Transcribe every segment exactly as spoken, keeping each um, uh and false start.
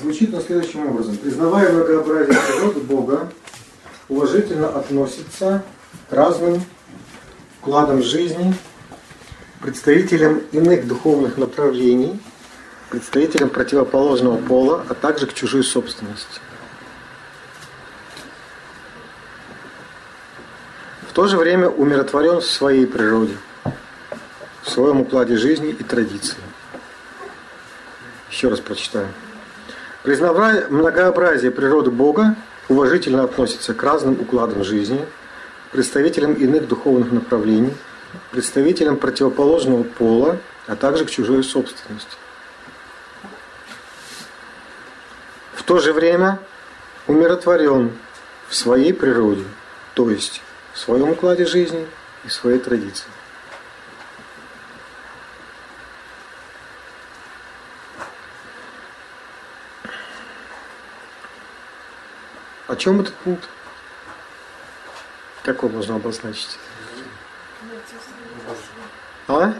звучит на следующим образом. Признавая многообразие природы Бога, уважительно относится к разным вкладам жизни, представителям иных духовных направлений, представителям противоположного пола, а также к чужой собственности. В то же время умиротворен в своей природе, в своем укладе жизни и традиции. Еще раз прочитаю. Признавая многообразие природы Бога, уважительно относится к разным укладам жизни, представителям иных духовных направлений, представителям противоположного пола, а также к чужой собственности. В то же время умиротворен в своей природе, то есть в своем укладе жизни и в своей традиции. О чем этот пункт? Как его можно обозначить? А?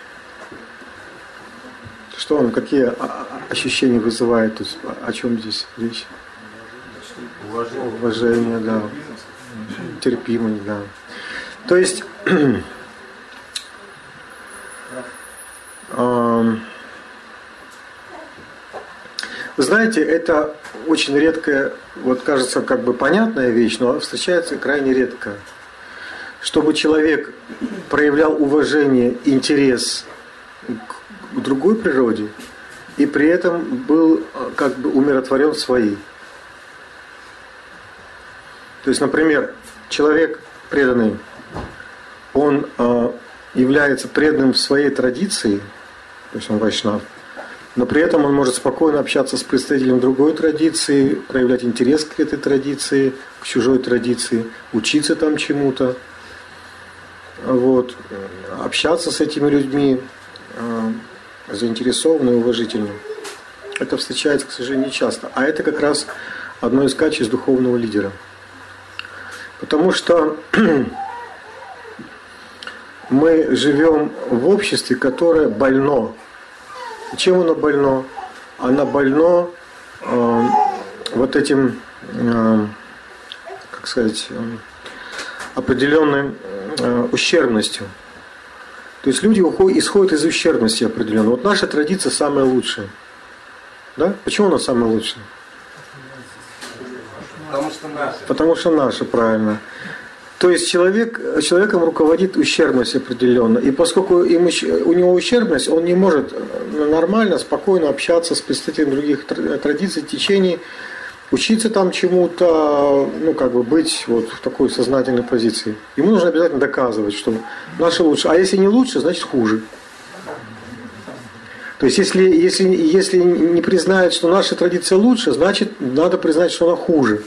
Что он, какие ощущения вызывает? То есть, о чем здесь речь? Уважение, Уважение да. Терпимость, да. То есть, вы знаете, это очень редкая, вот кажется, как бы понятная вещь, но встречается крайне редко. Чтобы человек проявлял уважение, интерес к другой природе и при этом был как бы умиротворен в своей. То есть, например, человек преданный, он э, является преданным в своей традиции, то есть он вайшнав, но при этом он может спокойно общаться с представителем другой традиции, проявлять интерес к этой традиции, к чужой традиции, учиться там чему-то, вот, общаться с этими людьми э, заинтересованно и уважительно. Это встречается, к сожалению, нечасто. А это как раз одно из качеств духовного лидера. Потому что мы живем в обществе, которое больно. И чем оно больно? Оно больно э, вот этим, э, как сказать, э, определенной э, ущербностью. То есть люди уходят, исходят из ущербности определенной. Вот наша традиция самая лучшая. Да? Почему она самая лучшая? Потому что наша. Потому что наша, правильно. То есть человек, человеком руководит ущербность определенно. И поскольку им, у него ущербность, он не может нормально, спокойно общаться с представителями других традиций, течений, учиться там чему-то, ну как бы быть вот в такой сознательной позиции. Ему нужно обязательно доказывать, что наше лучше. А если не лучше, значит хуже. То есть если, если, если не признают, что наша традиция лучше, значит надо признать, что она хуже.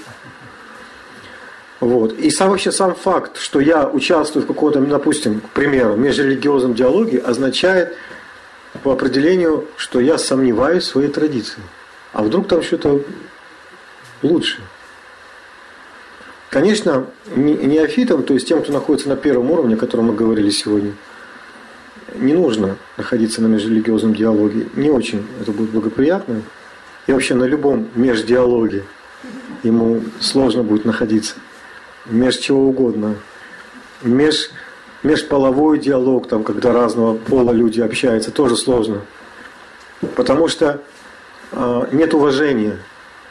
Вот. И сам, вообще сам факт, что я участвую в каком-то, допустим, к примеру, межрелигиозном диалоге, означает по определению, что я сомневаюсь в своей традиции. А вдруг там что-то лучше? Конечно, неофитам, то есть тем, кто находится на первом уровне, о котором мы говорили сегодня, не нужно находиться на межрелигиозном диалоге. Не очень это будет благоприятно. И вообще на любом междиалоге ему сложно будет находиться. Меж чего угодно. Меж, межполовой диалог, там, когда разного пола люди общаются, тоже сложно. Потому что э, нет уважения.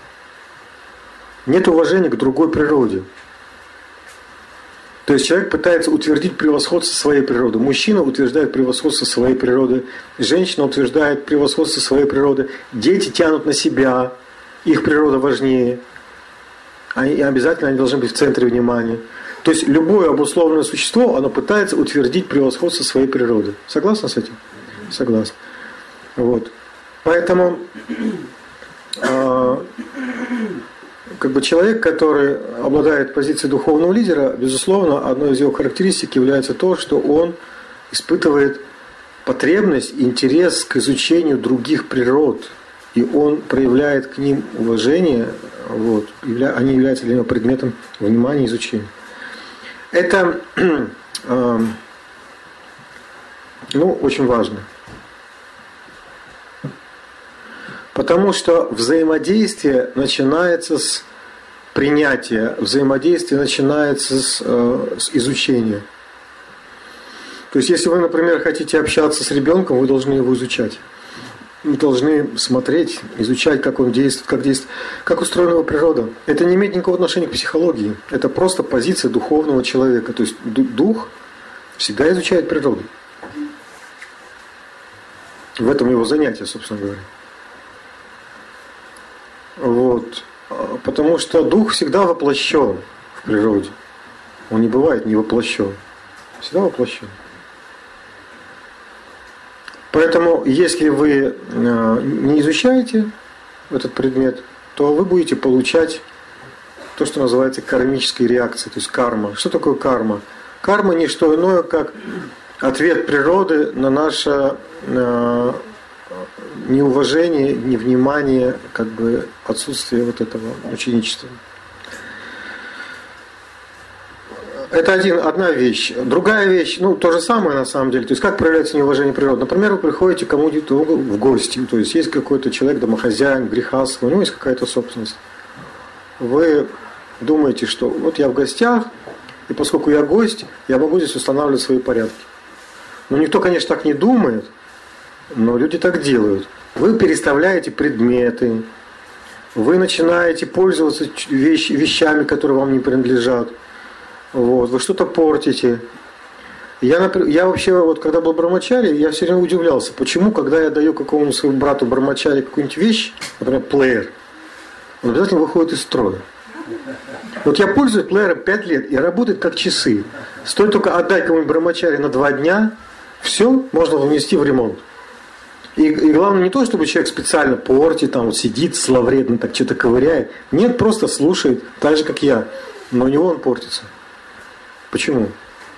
Нет уважения к другой природе. То есть человек пытается утвердить превосходство своей природы. Мужчина утверждает превосходство своей природы. Женщина утверждает превосходство своей природы. Дети тянут на себя. Их природа важнее. И обязательно они должны быть в центре внимания. То есть любое обусловленное существо, оно пытается утвердить превосходство своей природы. Согласны с этим? Согласен. Вот. Поэтому э, как бы человек, который обладает позицией духовного лидера, безусловно, одной из его характеристик является то, что он испытывает потребность, интерес к изучению других природ. И он проявляет к ним уважение, вот, они являются для него предметом внимания и изучения. Это э, ну, очень важно. Потому что взаимодействие начинается с принятия, взаимодействие начинается с, э, с изучения. То есть, если вы, например, хотите общаться с ребенком, вы должны его изучать. Вы должны смотреть, изучать, как он действует, как действует, как устроена его природа. Это не имеет никакого отношения к психологии. Это просто позиция духовного человека. То есть дух всегда изучает природу. В этом его занятие, собственно говоря. Вот. Потому что дух всегда воплощен в природе. Он не бывает не воплощен. Всегда воплощен. Поэтому, если вы не изучаете этот предмет, то вы будете получать то, что называется кармической реакцией, то есть карма. Что такое карма? Карма не что иное, как ответ природы на наше неуважение, невнимание, как бы отсутствие вот этого ученичества. Это один, одна вещь. Другая вещь, ну, то же самое на самом деле. То есть, как проявляется неуважение природы? Например, вы приходите к кому-то в гости. То есть, есть какой-то человек, домохозяин, грехастый, у него есть какая-то собственность. Вы думаете, что вот я в гостях, и поскольку я гость, я могу здесь устанавливать свои порядки. Но никто, конечно, так не думает, но люди так делают. Вы переставляете предметы, вы начинаете пользоваться вещ- вещами, которые вам не принадлежат. Вот, вы что-то портите. Я, например, я вообще, вот когда был брамачари, я все время удивлялся, почему, когда я даю какому-нибудь своему брату брамачари какую-нибудь вещь, например, плеер, он обязательно выходит из строя. Вот я пользуюсь плеером пять лет и работает как часы. Стоит только отдать кому-нибудь брамачари на два дня, все можно внести в ремонт. И, и главное не то, чтобы человек специально портит, там вот сидит зловредно, так что-то ковыряет. Нет, просто слушает, так же, как я. Но у него он портится. Почему?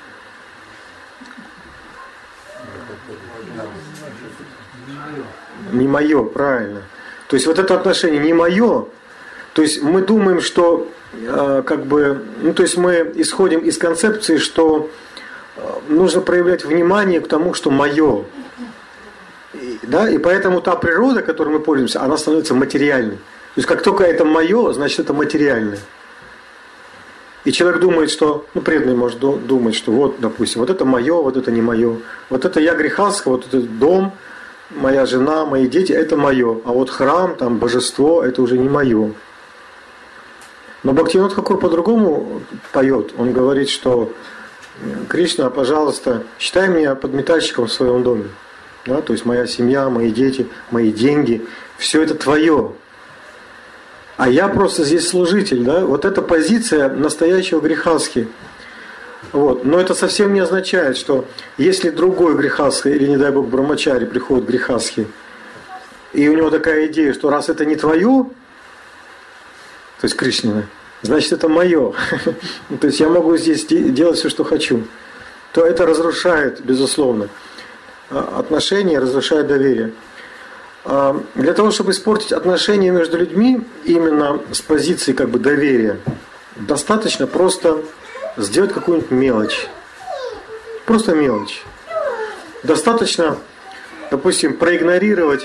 Не мое, правильно. То есть вот это отношение не мое. То есть мы думаем, что э, как бы, ну то есть мы исходим из концепции, что э, нужно проявлять внимание к тому, что мое. И, да, и поэтому та природа, которой мы пользуемся, она становится материальной. То есть как только это мое, значит это материальное. И человек думает, что, ну, преданный может думать, что вот, допустим, вот это мое, вот это не мое. Вот это я грехастка, вот этот дом, моя жена, мои дети, это мое. А вот храм, там, божество, это уже не мое. Но Бхактивинода Тхакур по-другому поет. Он говорит, что Кришна, пожалуйста, считай меня подметальщиком в своем доме. Да? То есть моя семья, мои дети, мои деньги, все это твое. А я просто здесь служитель, да? Вот эта позиция настоящего грехастхи. Вот. Но это совсем не означает, что если другой грехастхи, или не дай бог брамачари приходит грехастхи, и у него такая идея, что раз это не твое, то есть Кришнина, значит это мое. То есть я могу здесь делать все, что хочу. То это разрушает, безусловно, отношения, разрушает доверие. Для того, чтобы испортить отношения между людьми именно с позиции как бы доверия, достаточно просто сделать какую-нибудь мелочь. Просто мелочь. Достаточно, допустим, проигнорировать,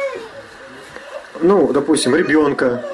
ну, допустим, ребенка.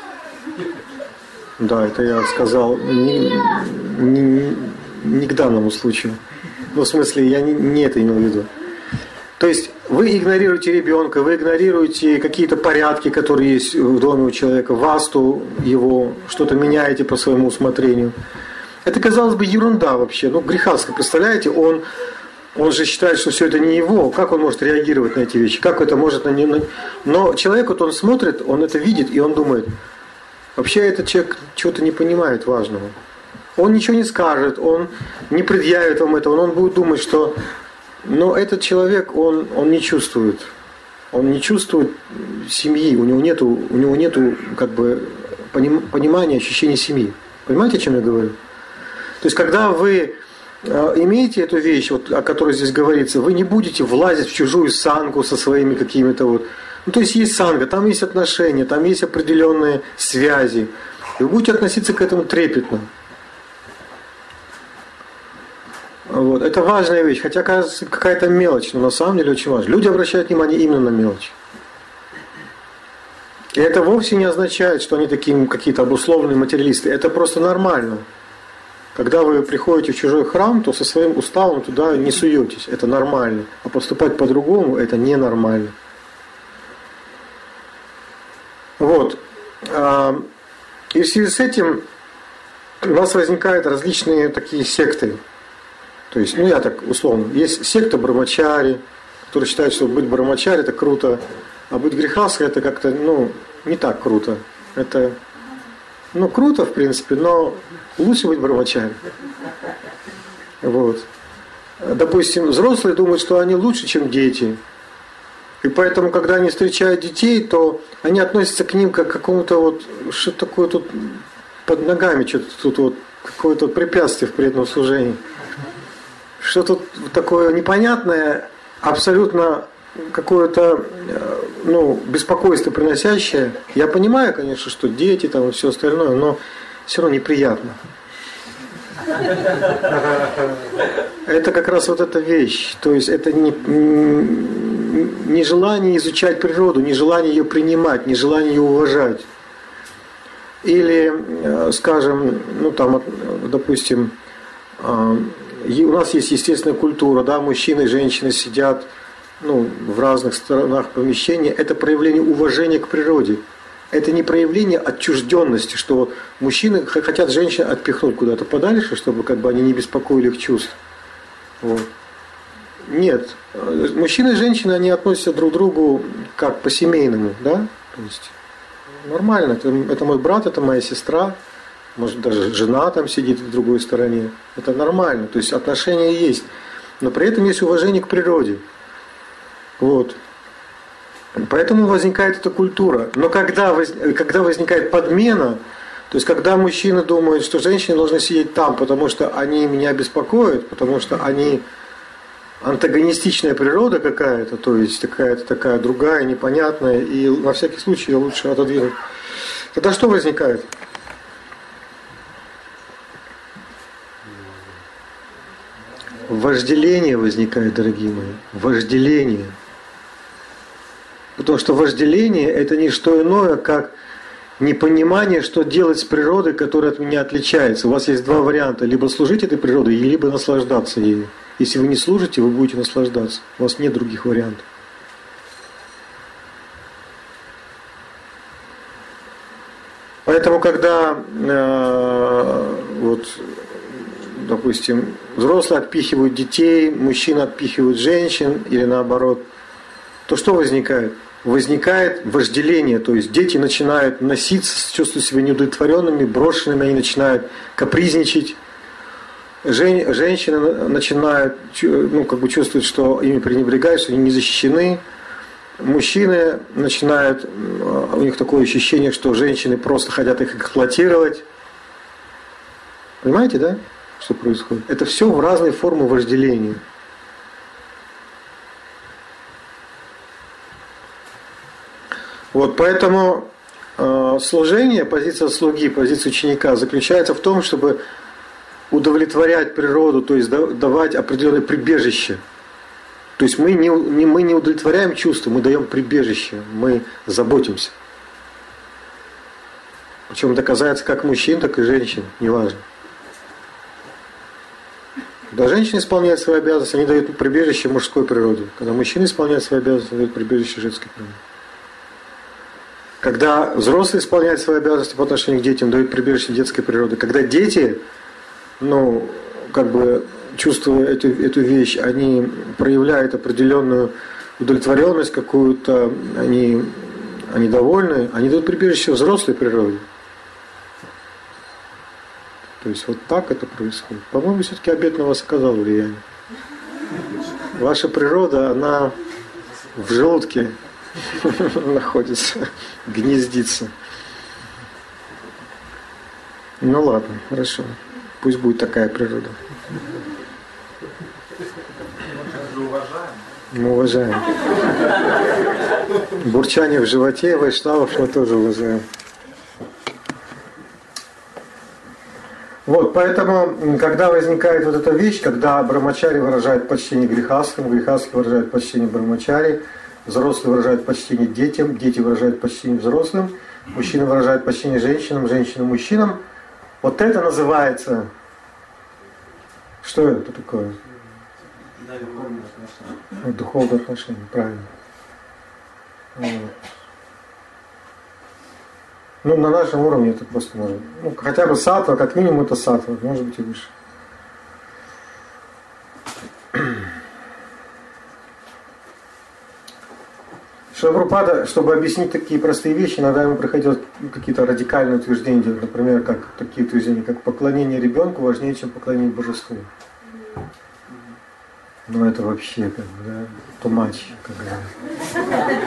Да, это я сказал не, не, не к данному случаю. Ну, в смысле, я не, не это имел в виду. То есть вы игнорируете ребенка, вы игнорируете какие-то порядки, которые есть в доме у человека, васту его, что-то меняете по своему усмотрению. Это, казалось бы, ерунда вообще. Ну, грехастха, представляете, он, он же считает, что все это не его. Как он может реагировать на эти вещи? Как это может на него... Но человек, вот он смотрит, он это видит, и он думает, вообще этот человек чего-то не понимает важного. Он ничего не скажет, он не предъявит вам этого, но он будет думать, что... Но этот человек, он, он не чувствует, он не чувствует семьи, у него нету, у него нету как бы понимания, ощущения семьи. Понимаете, о чем я говорю? То есть, когда вы имеете эту вещь, вот, о которой здесь говорится, вы не будете влазить в чужую сангу со своими какими-то вот... Ну, то есть, есть санга, там есть отношения, там есть определенные связи. И вы будете относиться к этому трепетно. Вот. Это важная вещь, хотя кажется какая-то мелочь, но на самом деле очень важно. Люди обращают внимание именно на мелочь. И это вовсе не означает, что они такие какие-то обусловленные материалисты. Это просто нормально. Когда вы приходите в чужой храм, то со своим уставом туда не суетесь. Это нормально. А поступать по-другому – это ненормально. Вот. И в связи с этим у нас возникают различные такие секты. То есть, ну я так условно, есть секта Брамачари, которые считают, что быть Брамачари это круто, а быть грехастха это как-то, ну, не так круто. Это, ну, круто, в принципе, но лучше быть Брамачари. Вот. Допустим, взрослые думают, что они лучше, чем дети. И поэтому, когда они встречают детей, то они относятся к ним как к какому-то вот, что такое тут под ногами, что-то тут вот, какое-то препятствие в преданном служении. Что тут такое непонятное, абсолютно какое-то, ну, беспокойство приносящее. Я понимаю, конечно, что дети там и все остальное, но все равно неприятно. Это как раз вот эта вещь. То есть это не, не желание изучать природу, не желание ее принимать, не желание ее уважать. Или, скажем, ну там, допустим, у нас есть естественная культура, да, мужчины и женщины сидят, ну, в разных сторонах помещения. Это проявление уважения к природе. Это не проявление отчужденности, что мужчины хотят женщин отпихнуть куда-то подальше, чтобы как бы они не беспокоили их чувств. Вот. Нет. Мужчины и женщины, они относятся друг к другу как по-семейному, да? То есть нормально. Это, это мой брат, это моя сестра. Может, даже жена там сидит в другой стороне. Это нормально. То есть отношения есть. Но при этом есть уважение к природе. Вот. Поэтому возникает эта культура. Но когда, воз, когда возникает подмена, то есть когда мужчины думают, что женщины должны сидеть там, потому что они меня беспокоят, потому что они антагонистичная природа какая-то, то есть какая-то такая другая, непонятная, и на всякий случай ее лучше отодвинуть. Тогда что возникает? Вожделение возникает, дорогие мои. Вожделение. Потому что вожделение – это не что иное, как непонимание, что делать с природой, которая от меня отличается. У вас есть два варианта. Либо служить этой природой, либо наслаждаться ею. Если вы не служите, вы будете наслаждаться. У вас нет других вариантов. Поэтому, когда, э, вот, допустим, взрослые отпихивают детей, мужчины отпихивают женщин, или наоборот, то что возникает? Возникает вожделение, то есть дети начинают носиться, чувствуют себя неудовлетворенными, брошенными, они начинают капризничать. Жен, женщины начинают, ну, как бы чувствовать, что ими пренебрегают, что они не защищены. Мужчины начинают, у них такое ощущение, что женщины просто хотят их эксплуатировать. Понимаете, да, что происходит? Это все в разные формы вожделения. Вот, поэтому э, служение, позиция слуги, позиция ученика заключается в том, чтобы удовлетворять природу, то есть давать определенное прибежище. То есть мы не, не, мы не удовлетворяем чувства, мы даем прибежище, мы заботимся. Причем это касается как мужчин, так и женщин, неважно. Когда женщины исполняют свои обязанности, они дают прибежище мужской природе. Когда мужчины исполняют свои обязанности, они дают прибежище женской природе. Когда взрослые исполняют свои обязанности по отношению к детям, дают прибежище детской природы. Когда дети, ну, как бы чувствуя эту, эту вещь, они проявляют определенную удовлетворенность какую-то, они, они довольны, они дают прибежище взрослой природе. То есть вот так это происходит. По-моему, все-таки обет на вас оказал влияние. Ваша природа, она в желудке находится, гнездится. Ну ладно, хорошо. Пусть будет такая природа. Мы уважаем. Бурчание в животе вайшнавов мы тоже уважаем. Вот, поэтому, когда возникает вот эта вещь, когда брамачари выражает почтение грехастхам, грехастхи выражают почтение брамачари, Взрослые выражают почтение детям, дети выражают почтение взрослым, мужчины выражают почтение женщинам, женщины мужчинам. Вот это называется... Что это такое? Духовные отношения. Духовные отношения, правильно. Вот. Ну, на нашем уровне это просто может... Ну, хотя бы саттва, как минимум это саттва, может быть и выше. Шрила Прабхупада, чтобы объяснить такие простые вещи, иногда ему приходилось какие-то радикальные утверждения делать, например, как такие утверждения, как поклонение ребенку важнее, чем поклонение божеству. Ну это вообще как бы, да, too much, как бы.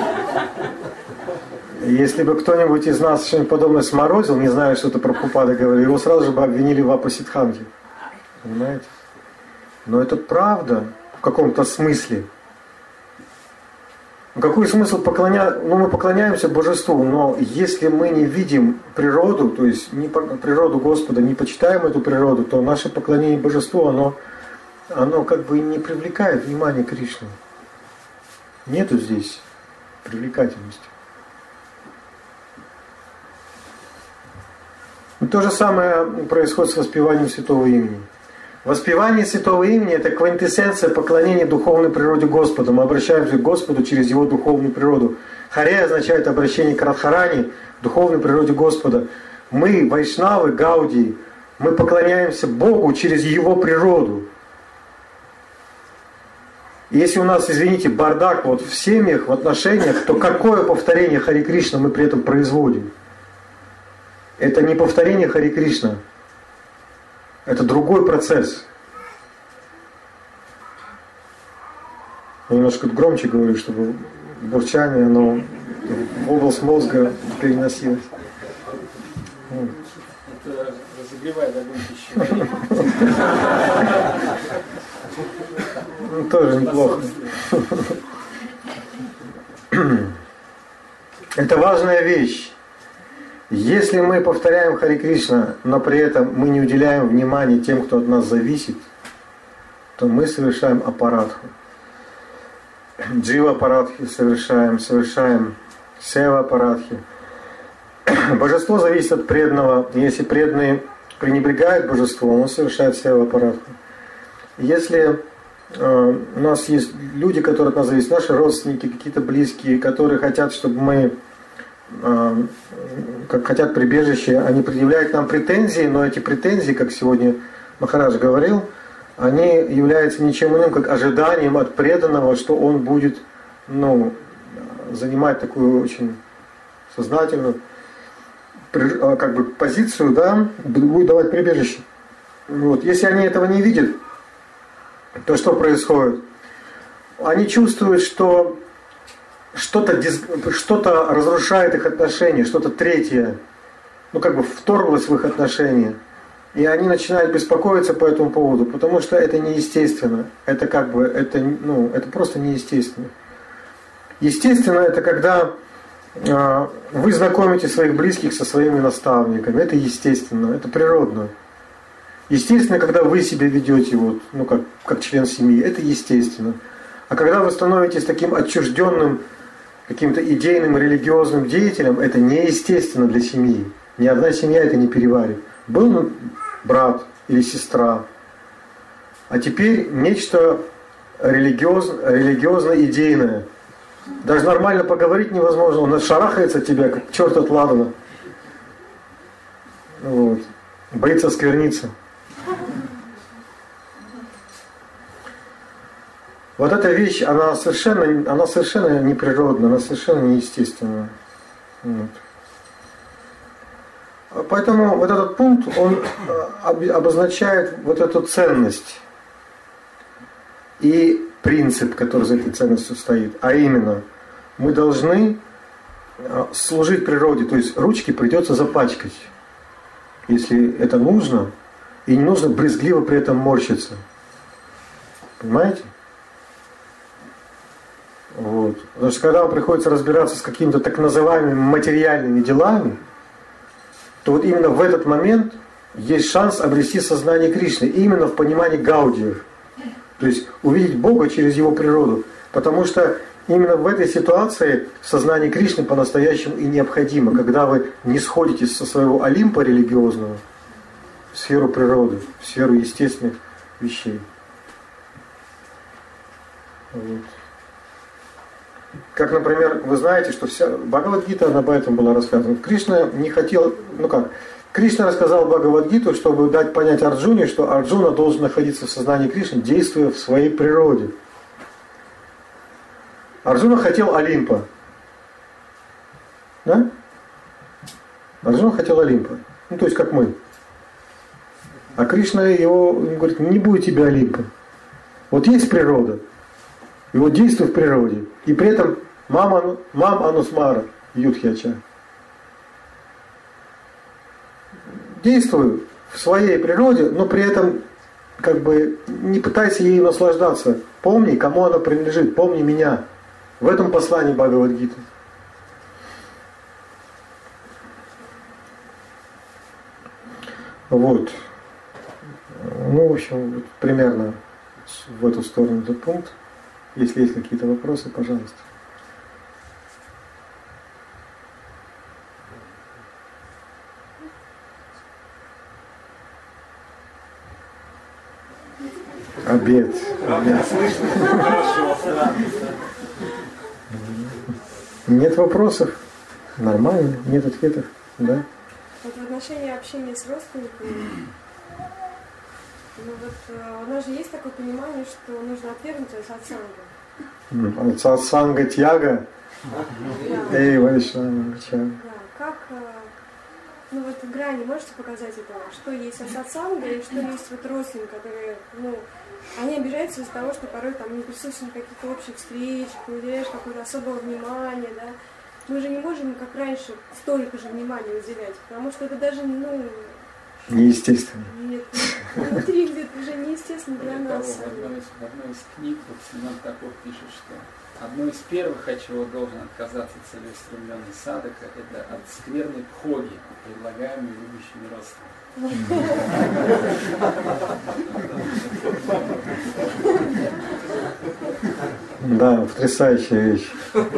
Если бы кто-нибудь из нас что-нибудь подобное сморозил, не зная, что это Прабхупада говорил, его сразу же бы обвинили в апасиддханте. Понимаете? Но это правда в каком-то смысле. Какой смысл поклоняться? Ну, мы поклоняемся божеству, но если мы не видим природу, то есть не природу Господа, не почитаем эту природу, то наше поклонение божеству, оно, оно как бы не привлекает внимание Кришны. Нету здесь привлекательности. И то же самое происходит с воспеванием святого имени. Воспевание святого имени – это квинтэссенция поклонения духовной природе Господа. Мы обращаемся к Господу через Его духовную природу. Харе означает обращение к Радхарани, духовной природе Господа. Мы, вайшнавы, гаудии, мы поклоняемся Богу через Его природу. И если у нас, извините, бардак вот в семьях, в отношениях, то какое повторение Харе Кришна мы при этом производим? Это не повторение Харе Кришна. Это другой процесс. Я немножко громче говорю, чтобы бурчание, оно в область мозга переносилось. Это разогревает огонь пищевой. Ну, тоже неплохо. Это важная вещь. Если мы повторяем Харе Кришна, но при этом мы не уделяем внимания тем, кто от нас зависит, то мы совершаем апарадху. Джива апарадхи совершаем, совершаем сева апарадхи. Божество зависит от преданного. Если преданный пренебрегает божеством, он совершает сева апарадху. Если э, у нас есть люди, которые от нас зависят, наши родственники, какие-то близкие, которые хотят, чтобы мы как хотят прибежище, они предъявляют нам претензии, но эти претензии, как сегодня Махарадж говорил, они являются ничем иным, как ожиданием от преданного, что он будет, ну, занимать такую очень сознательную как бы позицию, да, будет давать прибежище. Вот. Если они этого не видят, то что происходит? Они чувствуют, что Что-то, что-то разрушает их отношения, что-то третье, ну как бы вторглось в их отношения. И они начинают беспокоиться по этому поводу, потому что это неестественно. Это как бы, это, ну, это просто неестественно. Естественно, это когда э, вы знакомите своих близких со своими наставниками. Это естественно, это природно. Естественно, когда вы себя ведете, вот, ну, как, как член семьи, это естественно. А когда вы становитесь таким отчужденным, каким-то идейным, религиозным деятелем, это неестественно для семьи. Ни одна семья это не переварит. Был брат или сестра, а теперь нечто религиоз, религиозно-идейное. Даже нормально поговорить невозможно, он шарахается от тебя, как черт от ладана. Вот. Боится оскверниться. Вот эта вещь, она совершенно, она совершенно неприродна, она совершенно неестественная. Вот. Поэтому вот этот пункт, он обозначает вот эту ценность и принцип, который за этой ценностью стоит. А именно, мы должны служить природе, то есть ручки придется запачкать, если это нужно, и не нужно брезгливо при этом морщиться. Понимаете? Вот. Потому что когда вам приходится разбираться с какими-то так называемыми материальными делами, то вот именно в этот момент есть шанс обрести сознание Кришны, именно в понимании гаудиев. То есть увидеть Бога через Его природу. Потому что именно в этой ситуации сознание Кришны по-настоящему и необходимо, когда вы не сходитесь со своего Олимпа религиозного в сферу природы, в сферу естественных вещей. Вот. Как, например, вы знаете, что вся Бхагавад-гита, она поэтому была рассказана. Кришна не хотел, ну как, Кришна рассказал Бхагавад-гиту, чтобы дать понять Арджуне, что Арджуна должен находиться в сознании Кришны, действуя в своей природе. Арджуна хотел Олимпа. Да? Арджуна хотел Олимпа. Ну, то есть, как мы. А Кришна его говорит, не будет тебе Олимпа. Вот есть природа. И вот действуй в природе. И при этом мама, мам анусмара, Юдхиача. Действуй в своей природе, но при этом как бы не пытайся ею наслаждаться. Помни, кому она принадлежит. Помни меня. В этом послании Бхагавад-гиты. Вот. Ну, в общем, вот примерно в эту сторону этот пункт. Если есть какие-то вопросы, пожалуйста. Обед. Обед. Нет вопросов? Нормально. Нет ответов? Да? Вот в отношении общения с родственниками, ну вот у нас же есть такое понимание, что нужно отвергнуть сатсанга. Сатсанга тьяга? Эй, Вайшнава-ча. Да, как, ну вот грани можете показать этого, что есть сатсанга и что есть вот родственники, которые, ну, они обижаются из-за того, что порой там не присутствуют на каких-то общих встречах, не уделяешь какого-то особого внимания, да. Мы же не можем, как раньше, столько же внимания уделять, потому что это даже, ну... Неестественно. Нет, внутри где-то уже неестественно для нас. В одной, в одной из книг вот Симон Таков пишет, что одно из первых, от чего должен отказаться целеустремленный садхака, это от скверной пхоги, предлагаемой любящими родственниками. Да, потрясающая вещь.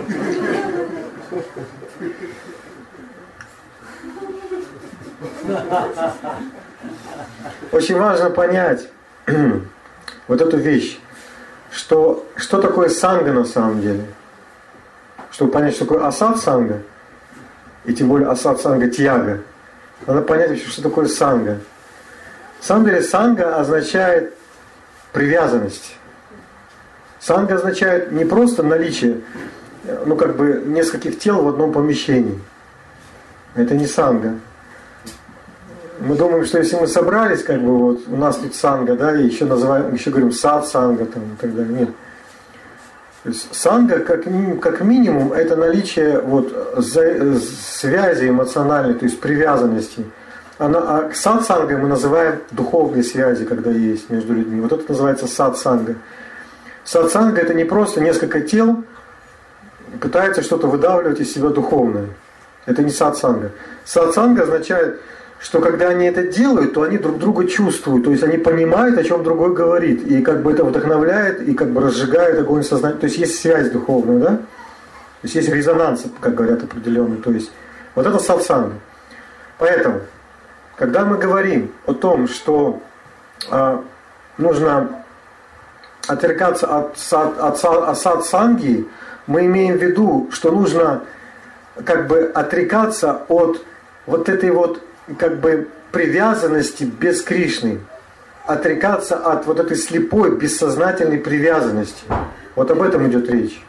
Очень важно понять вот эту вещь, что, что такое санга на самом деле. Чтобы понять, что такое асад-санга, и тем более асад-санга тьяга, надо понять вообще, что такое санга. На самом деле санга означает привязанность. Санга означает не просто наличие, ну как бы нескольких тел в одном помещении. Это не санга. Мы думаем, что если мы собрались, как бы вот у нас тут санга, да, и еще называем, еще говорим сад санга там и так далее. Нет. То есть санга как, как минимум это наличие вот за, связи эмоциональной, то есть привязанности. Она, а сад санга мы называем духовные связи, когда есть между людьми. Вот это называется сад санга. Сад санга это не просто несколько тел пытаются что-то выдавливать из себя духовное. Это не сад санга. Сад санга означает, что когда они это делают, то они друг друга чувствуют, то есть они понимают, о чем другой говорит, и как бы это вдохновляет, и как бы разжигает огонь сознания. То есть есть связь духовная, да? То есть есть резонанс, как говорят, определенный. То есть вот это сатсанга. Поэтому, когда мы говорим о том, что а, нужно отрекаться от, от, от, от сатсанги, мы имеем в виду, что нужно как бы отрекаться от вот этой вот как бы привязанности без Кришны, отрекаться от вот этой слепой, бессознательной привязанности. Вот об этом идет речь.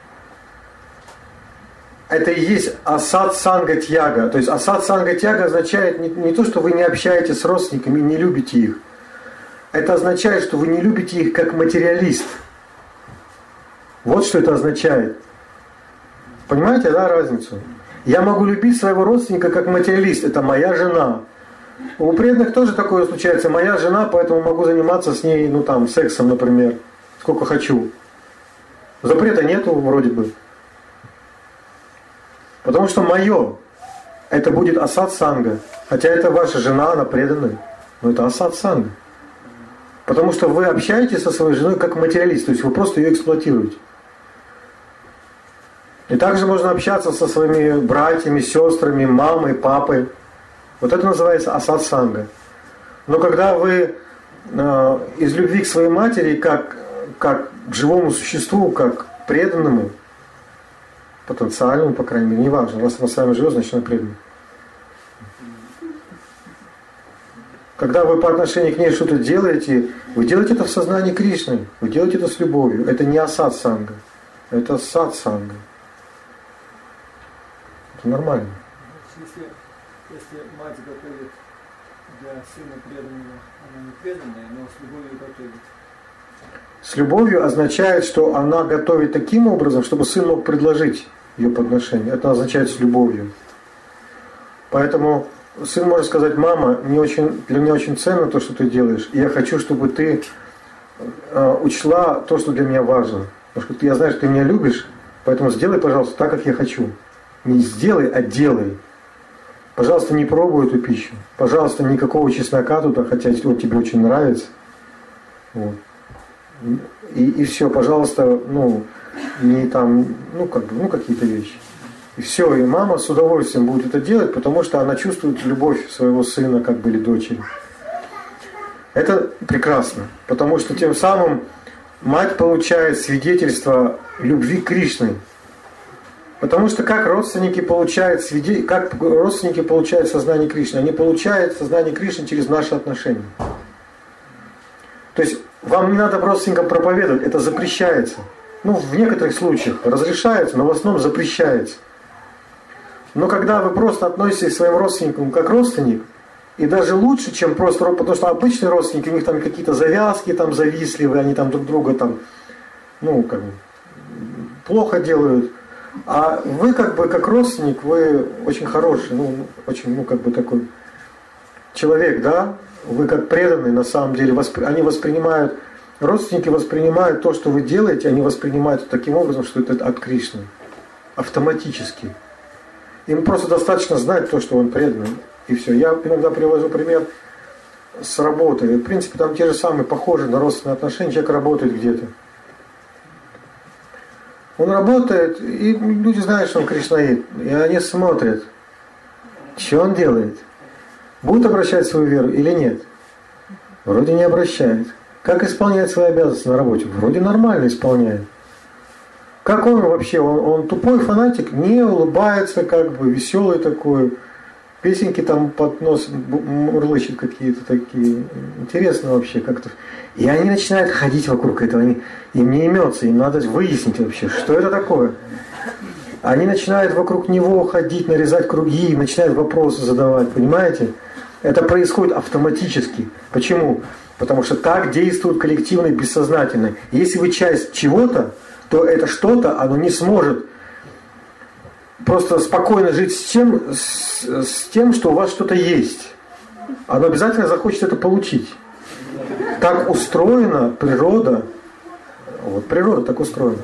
Это и есть асад санга тьяга. То есть асад санга тьяга означает не, не то, что вы не общаетесь с родственниками и не любите их. Это означает, что вы не любите их как материалист. Вот что это означает. Понимаете, да, разницу? Я могу любить своего родственника как материалист. Это моя жена. У преданных тоже такое случается. Моя жена, поэтому могу заниматься с ней, ну там, сексом, например, сколько хочу. Запрета нету вроде бы. Потому что мое, это будет асад санга. Хотя это ваша жена, она преданная. Но это асад санга. Потому что вы общаетесь со своей женой как материалист. То есть вы просто ее эксплуатируете. И также можно общаться со своими братьями, сестрами, мамой, папой. Вот это называется асад-санга. Но когда вы э, из любви к своей матери, как, как к живому существу, как преданному, потенциальному, по крайней мере, неважно, раз она с вами живет, значит она предана. Когда вы по отношению к ней что-то делаете, вы делаете это в сознании Кришны, вы делаете это с любовью. Это не асад-санга, это сад-санга. Это нормально. Если, если мать готовит для сына преданного, она не преданная, но с любовью готовит. С любовью означает, что она готовит таким образом, чтобы сын мог предложить ее подношение. Это означает с любовью. Поэтому сын может сказать: мама, мне очень, для меня очень ценно то, что ты делаешь. И я хочу, чтобы ты э, учла то, что для меня важно. Потому что я знаю, что ты меня любишь, поэтому сделай, пожалуйста, так, как я хочу. Не сделай, а делай. Пожалуйста, не пробуй эту пищу. Пожалуйста, никакого чеснока туда, хотя он тебе очень нравится. Вот. И, и все, пожалуйста, ну, не там, ну, как бы, ну, какие-то вещи. И все, и мама с удовольствием будет это делать, потому что она чувствует любовь своего сына, как бы, или дочери. Это прекрасно, потому что тем самым мать получает свидетельство любви к Кришне. Потому что как родственники получают свиде... как родственники получают сознание Кришны? Они получают сознание Кришны через наши отношения. То есть вам не надо родственникам проповедовать, это запрещается. Ну, в некоторых случаях разрешается, но в основном запрещается. Но когда вы просто относитесь к своим родственникам как родственник, и даже лучше, чем просто родственник, потому что обычные родственники, у них там какие-то завязки там завистливые, они там друг друга там, ну, как бы, плохо делают. А вы как бы как родственник, вы очень хороший, ну, очень, ну, как бы такой человек, да? Вы как преданный, на самом деле, воспри... они воспринимают, родственники воспринимают то, что вы делаете, они воспринимают таким образом, что это от Кришны. Автоматически. Им просто достаточно знать то, что он преданный, и все. Я иногда привожу пример с работы. В принципе, там те же самые, похожие на родственные отношения. Человек работает где-то. Он работает, и люди знают, что он кришнаит. И они смотрят, что он делает. Будет обращать свою веру или нет? Вроде не обращает. Как исполняет свои обязанности на работе? Вроде нормально исполняет. Как он вообще? Он, он тупой фанатик, не улыбается, как бы веселый такой. Песенки там под нос мурлычет какие-то такие. Интересно вообще как-то. И они начинают ходить вокруг этого. Они, им не имется, им надо выяснить вообще, что это такое. Они начинают вокруг него ходить, нарезать круги, начинают вопросы задавать, понимаете? Это происходит автоматически. Почему? Потому что так действует коллективный бессознательный. Если вы часть чего-то, то это что-то, оно не сможет просто спокойно жить с тем, с, с тем, что у вас что-то есть. Оно обязательно захочет это получить. Так устроена природа. Вот природа так устроена.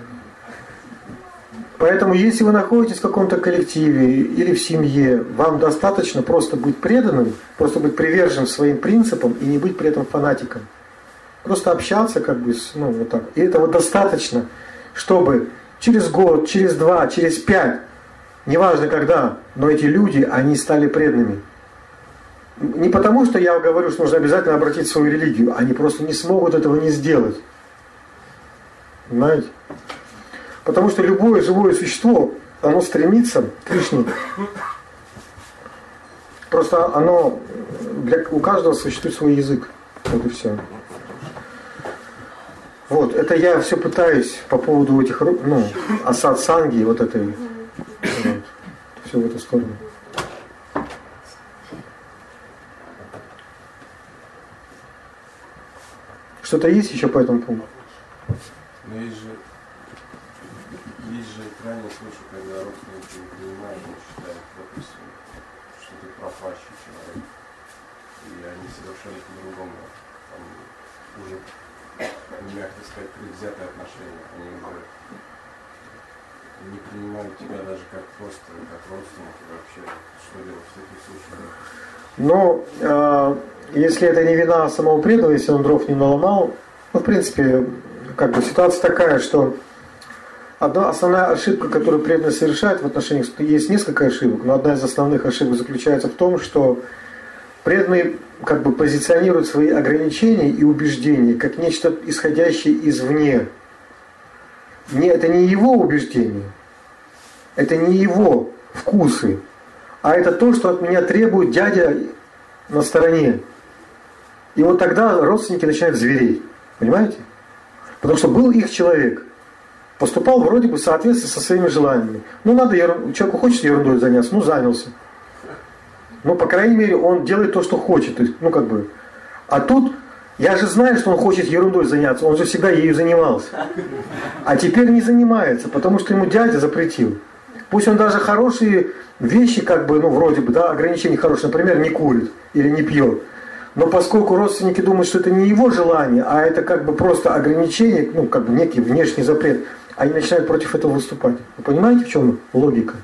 Поэтому, если вы находитесь в каком-то коллективе или в семье, вам достаточно просто быть преданным, просто быть приверженным своим принципам и не быть при этом фанатиком. Просто общаться как бы, ну, вот так. И этого достаточно, чтобы через год, через два, через пять, неважно когда, но эти люди, они стали преданными. Не потому, что я говорю, что нужно обязательно обратить свою религию, они просто не смогут этого не сделать. Понимаете? Потому что любое живое существо, оно стремится к Кришне. Просто оно, для, у каждого существует свой язык. Вот и все. Вот, это я все пытаюсь по поводу этих, ну, асад-санги, вот этой, вот, все в эту сторону. Что-то есть еще по этому поводу? Но есть же, есть же крайний случай, когда родственники не принимают, не считают, допустим, что ты пропащий человек, и они совершенно по-другому, там, уже, мягко сказать, предвзятые отношения, они уже не принимают тебя даже как просто, как родственника вообще, что делать в таких случаях? Ну, э, если это не вина самого преданного, если он дров не наломал, ну, в принципе, как бы ситуация такая, что одна основная ошибка, которую преданные совершают в отношениях, есть несколько ошибок, но одна из основных ошибок заключается в том, что преданные как бы позиционируют свои ограничения и убеждения как нечто исходящее извне. Не, это не его убеждения, это не его вкусы, а это то, что от меня требует дядя на стороне. И вот тогда родственники начинают звереть. Понимаете? Потому что был их человек. Поступал вроде бы в соответствии со своими желаниями. Ну, надо, человеку хочется ерундой заняться, ну, занялся. Ну, по крайней мере, он делает то, что хочет. То есть, ну, как бы. А тут, я же знаю, что он хочет ерундой заняться. Он же всегда ею занимался. А теперь не занимается, потому что ему дядя запретил. Пусть он даже хорошие вещи, как бы, ну, вроде бы, да, ограничения хорошие, например, не курит или не пьет. Но поскольку родственники думают, что это не его желание, а это как бы просто ограничение, ну, как бы некий внешний запрет, они начинают против этого выступать. Вы понимаете, в чем логика?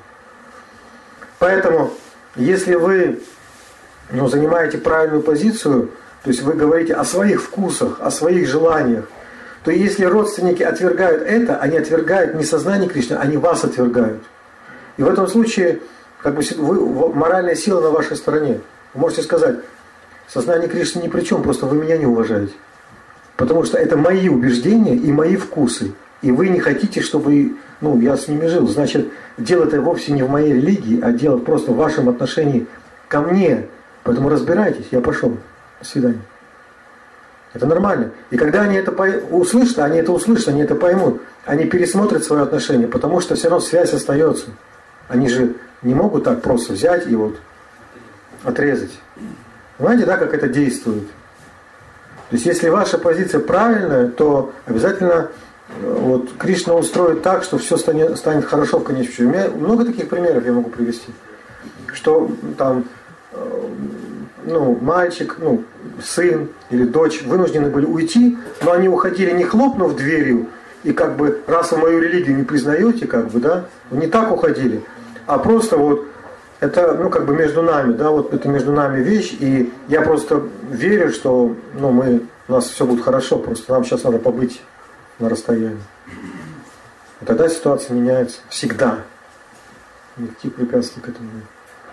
Поэтому, если вы, ну, занимаете правильную позицию, то есть вы говорите о своих вкусах, о своих желаниях, то если родственники отвергают это, они отвергают не сознание Кришны, они вас отвергают. И в этом случае как бы, вы, моральная сила на вашей стороне. Вы можете сказать: сознание Кришны ни при чем, просто вы меня не уважаете. Потому что это мои убеждения и мои вкусы. И вы не хотите, чтобы, ну, я с ними жил. Значит, дело-то вовсе не в моей религии, а дело просто в вашем отношении ко мне. Поэтому разбирайтесь, я пошел. До свидания. Это нормально. И когда они это услышат, они это услышат, они это поймут, они пересмотрят свое отношение, потому что все равно связь остается. Они же не могут так просто взять и вот отрезать. Понимаете, да, как это действует? То есть, если ваша позиция правильная, то обязательно вот, Кришна устроит так, что все станет, станет хорошо в конечном счете. У меня много таких примеров я могу привести. Что там, ну, мальчик, ну, сын или дочь вынуждены были уйти, но они уходили не хлопнув дверью, и как бы, раз вы мою религию не признаете, как бы, да, не так уходили, а просто вот, это, ну, как бы между нами, да, вот это между нами вещь, и я просто верю, что, ну, мы, у нас все будет хорошо, просто нам сейчас надо побыть на расстоянии. И тогда ситуация меняется всегда. Никаких препятствий к этому нет.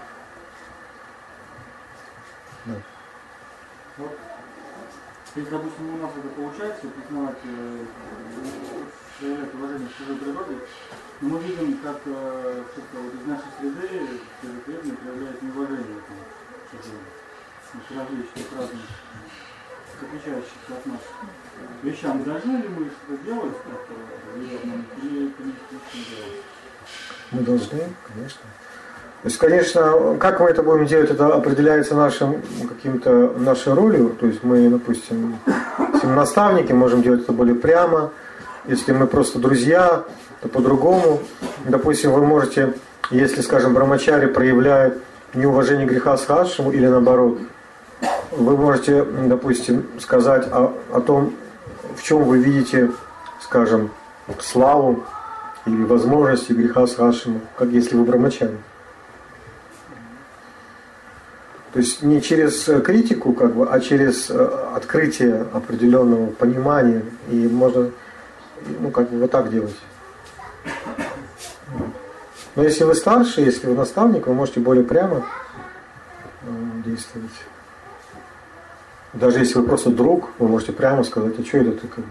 Да. Вот, если, допустим, у нас это получается, признавать проявлять уважение к чужой природе, но мы видим, как э, вот из нашей среды преданные проявляют неуважение к различных разных отличающихся от нас вещам. Должны ли мы это делать как-то, или это не делать? Мы должны, конечно. То есть, конечно, как мы это будем делать, это определяется нашим каким-то нашей ролью. То есть мы, допустим, если мы наставники, можем делать это более прямо. Если мы просто друзья, то по-другому. Допустим, вы можете, если, скажем, брамачари проявляет неуважение к греха схадшему или наоборот, вы можете, допустим, сказать о, о том, в чем вы видите, скажем, славу или возможности греха схадшему, как если вы брамачари. То есть не через критику, как бы, а через открытие определенного понимания. И можно, ну, как бы вот так делать. Но если вы старше, если вы наставник, вы можете более прямо действовать. Даже если вы просто друг, вы можете прямо сказать: а что это ты, как бы.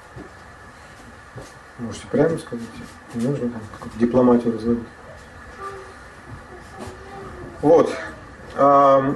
Можете прямо сказать. Не нужно там дипломатию разводить. Вот. На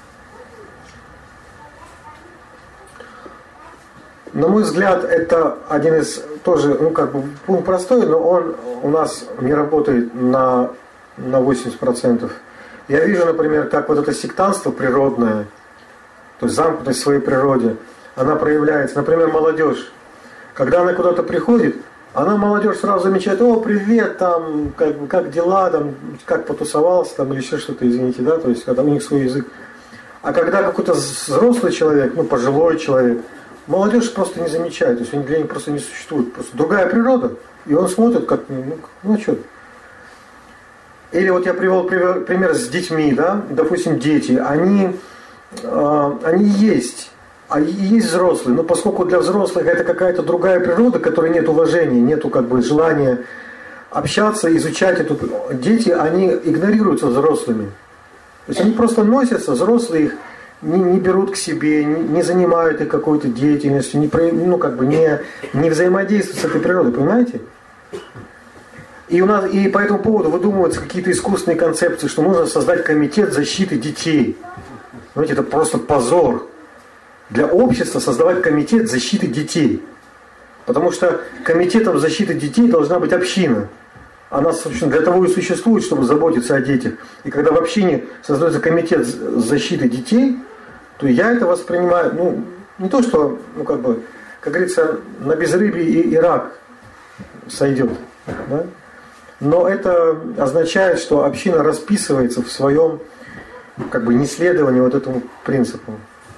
мой взгляд, это один из тоже, ну, как бы пункт простой, но он у нас не работает на, на восемьдесят процентов. Я вижу, например, как вот это сектантство природное, то есть замкнутость в своей природе, она проявляется. Например, молодежь. Когда она куда-то приходит, она, молодежь, сразу замечает: о, привет, там, как, как дела, там, как потусовался, там, или еще что-то, извините, да, то есть, когда у них свой язык. А когда какой-то взрослый человек, ну, пожилой человек, молодежь просто не замечает, то есть для них просто не существует. Просто другая природа, и он смотрит, как, ну, ну что. Или вот я привел пример с детьми, да, допустим, дети, они, э, они есть А есть взрослые, но поскольку для взрослых это какая-то другая природа, которой нет уважения, нету как бы желания общаться, изучать эту... Дети, они игнорируются взрослыми. То есть они просто носятся, взрослые их не, не берут к себе, не, не занимают их какой-то деятельностью, не, ну, как бы не, не взаимодействуют с этой природой, понимаете? И, у нас, и по этому поводу выдумываются какие-то искусственные концепции, что нужно создать комитет защиты детей. Знаете, это просто позор. Для общества создавать комитет защиты детей. Потому что комитетом защиты детей должна быть община. Она, собственно, для того и существует, чтобы заботиться о детях. И когда в общине создается комитет защиты детей, то я это воспринимаю, ну, не то, что, ну, как бы, как говорится, на безрыбье и, и рак сойдет. Да? Но это означает, что община расписывается в своем, как бы, неследовании вот этому принципу.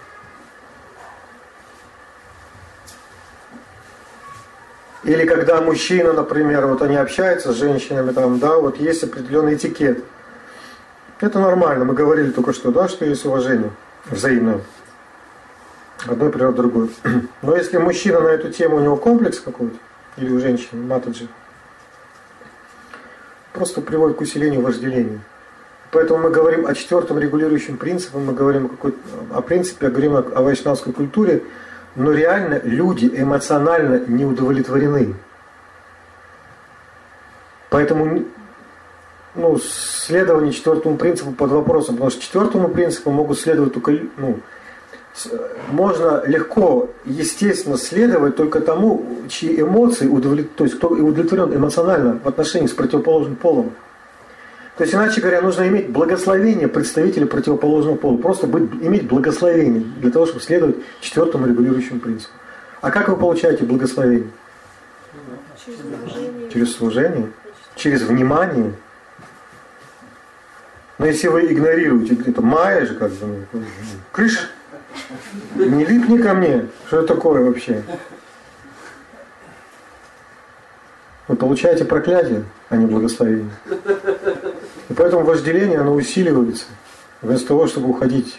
Или когда мужчина, например, вот они общаются с женщинами, там, да, вот есть определенный этикет. Это нормально, мы говорили только что, да, что есть уважение взаимное. Одной природы другой. Но если мужчина на эту тему, у него комплекс какой-то, или у женщины, матаджи, просто приводит к усилению вожделения. Поэтому мы говорим о четвертом регулирующем принципе, мы говорим о, о принципе, говорим о, о вайшнавской культуре, но реально люди эмоционально не удовлетворены. Поэтому, ну, следование четвертому принципу под вопросом, потому что четвертому принципу могут следовать только, ну, можно легко, естественно, следовать только тому, чьи эмоции удовлетворены, то есть кто удовлетворен эмоционально в отношении с противоположным полом. То есть, иначе говоря, нужно иметь благословение представителя противоположного пола. Просто быть, иметь благословение для того, чтобы следовать четвертому регулирующему принципу. А как вы получаете благословение? Через служение. Через служение? Через внимание? Но если вы игнорируете, это майя же как бы, крыш, не липни ко мне. Что это такое вообще? Вы получаете проклятие, а не благословение. И поэтому вожделение, оно усиливается, вместо того, чтобы уходить.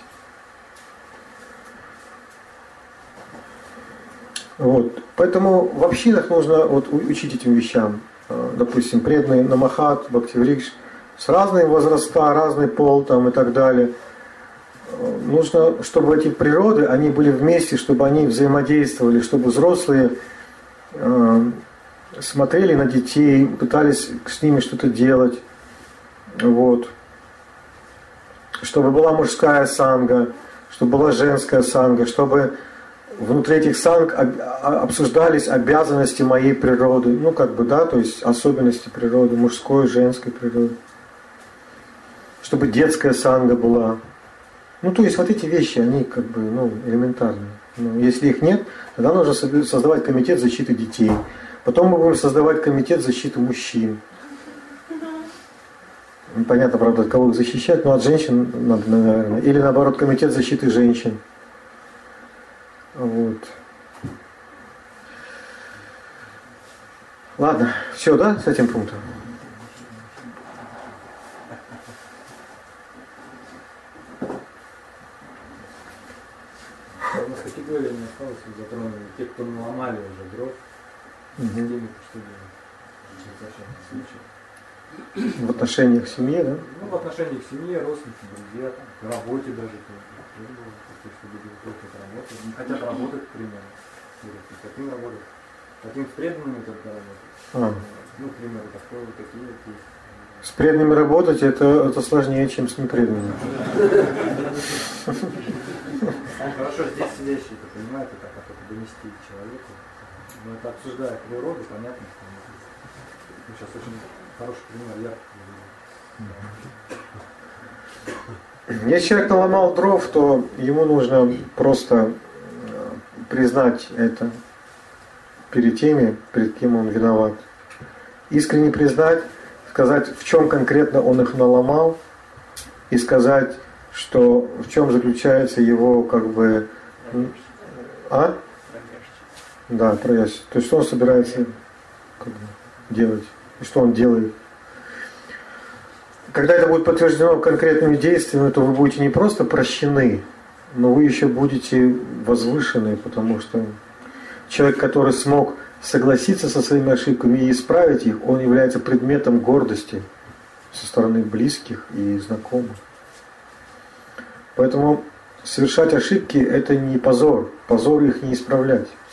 Вот. Поэтому в общинах нужно вот учить этим вещам. Допустим, преданные Намахат, Бхактиврикш, с разными возраста, разный пол там, и так далее. Нужно, чтобы эти природы, они были вместе, чтобы они взаимодействовали, чтобы взрослые э, смотрели на детей, пытались с ними что-то делать. Вот. Чтобы была мужская санга, чтобы была женская санга, чтобы внутри этих санг обсуждались обязанности моей природы, ну как бы, да, то есть особенности природы, мужской, женской природы. Чтобы детская санга была. Ну то есть вот эти вещи, они как бы, ну, элементарные. Ну, если их нет, тогда нужно создавать комитет защиты детей. Потом мы будем создавать комитет защиты мужчин. Непонятно, правда, от кого их защищать, но от женщин надо, наверное. Или наоборот, комитет защиты женщин. Вот. Ладно, все, да, с этим пунктом? У нас категория не осталось, вы затронули те, кто наломали уже дров, Угу. с теми, что делать. В отношениях к семье, да? Ну, в отношении к семье, родственникам, друзья, там, к работе даже. Что люди уходят работать, не хотят работать, к примеру. Не хотим работать. Хотим с преданными только работать. А. Ну, к примеру, такое вот такие вот есть. С преданными работать это, это сложнее, чем с непреданными. Он хорошо здесь сидящий это понимает, и как это донести человеку. Но это обсуждая природу, понятно, что мы сейчас очень хороший пример, яркий. Если человек наломал дров, то ему нужно просто признать это перед теми, перед кем он виноват. Искренне признать, сказать, в чем конкретно он их наломал, и сказать, что в чем заключается его, как бы, а? Да, прояснить. То есть, что он собирается, как бы, делать, и что он делает. Когда это будет подтверждено конкретными действиями, то вы будете не просто прощены, но вы еще будете возвышены, потому что человек, который смог согласиться со своими ошибками и исправить их, он является предметом гордости со стороны близких и знакомых. Поэтому совершать ошибки – это не позор. Позор их не исправлять.